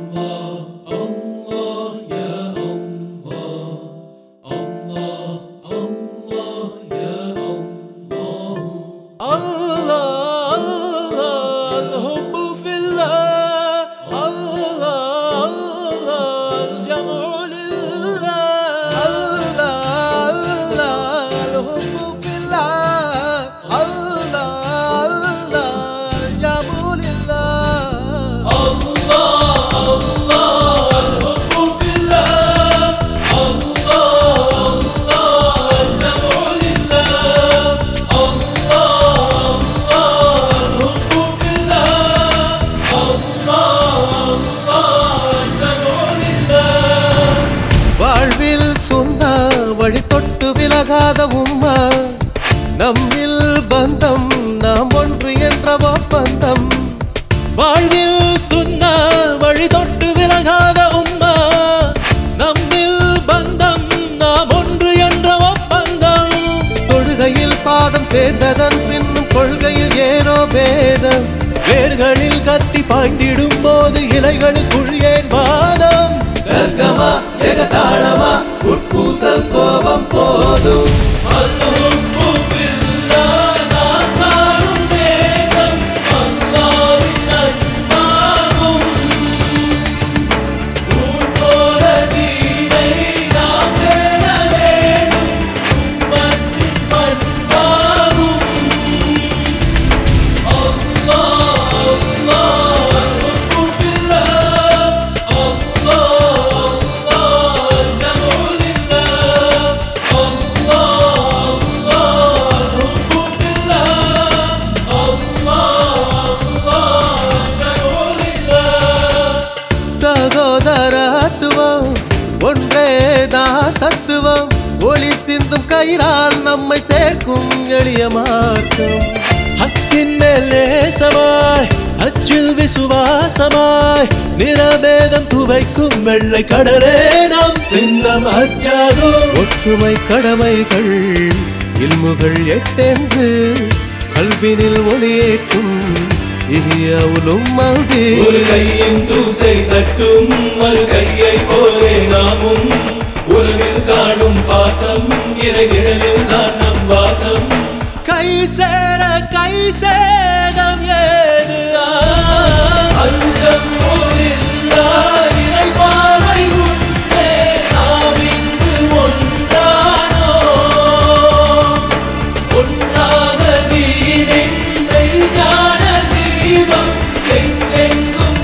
வழி தொட்டு விலகாத உம்மா நம்மில் பந்தம் நாம் ஒன்று என்ற ஒப்பந்தம் வாழ்வில் சொன்ன வழி தொட்டு விலகாத உம்மா நம்மில் பந்தம் நாம் ஒன்று என்ற ஒப்பந்தம் தொழுகையில் பாதம் சேர்ந்ததன் பின்னும் கொள்கையில் ஏனோ பேதம் வேர்களில் கத்தி பாய்ந்திடும் போது இலைகளுக்குள் ஏன் வாதம் கர்கமா ஏகதாளமா உட்பூசல் கோபம் போதும் ஒன்றேதான் தத்துவம் ஒளி சிந்தும் கயிறால் நம்மை சேர்க்கும் எளிய மார்க்கம் ஹக்கின் மேல் நேசமாய் அச்சில் விசுவாசமாய் நிறபேதம் துவைக்கும் வெள்ளை கடலே நாம் சின்னம் அச்சாதோ ஒற்றுமை கடமைகள் இல்முகள் எட்டென்று கல்வினில் ஒளியேற்றும் ஒரு கையின் தூசை தட்டும் ஒரு கையை போலே நாமும் உறவில் காணும் பாசம் இறை நிழலில் தான் நம் வாசம் கை சேர கை சேதம் ஏது அஞ்சம் போலில்லா இறை பார்வை உண்டே நாம் இங்கு ஒன்றானோ ஒன்றாக தீனின் மெய்ஞான தீபம் எங்கெங்கும்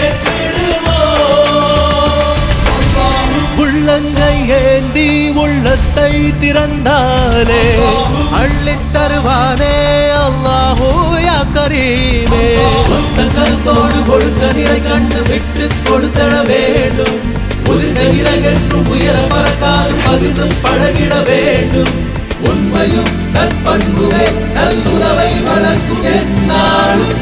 ஏற்றிடுவோம் உள்ளங்கை ஏந்தி உள்ளத்தை திறந்தாலே அள்ளித் தருவானே அல்லாஹு யா கரீமே ஒத்த கருத்தோடு கொடுக்க நிலை கண்டு விட்டு கொடுத்தட வேண்டும் உதிர்ந்த இறகென்றும் உயர பறக்காது பகிர்ந்தும் பழகிட வேண்டும் உண்மையும் நற்பண்புமே நல்லுறவை வளர்க்கும் என்னாலும்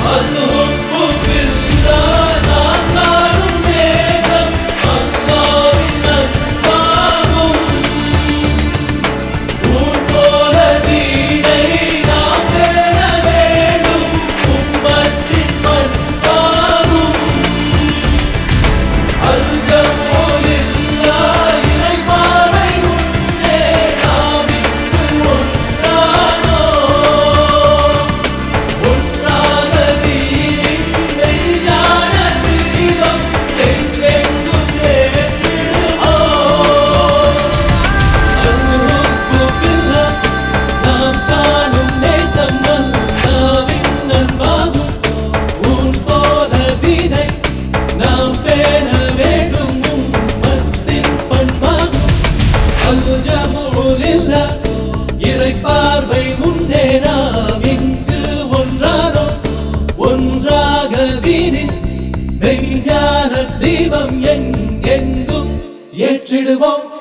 பார்வை முன்னே நாம் இங்கு ஒன்றானோ ஒன்றாக தீனின் மெய்ஞான தீபம் எங்கெங்கும் ஏற்றிடுவோம்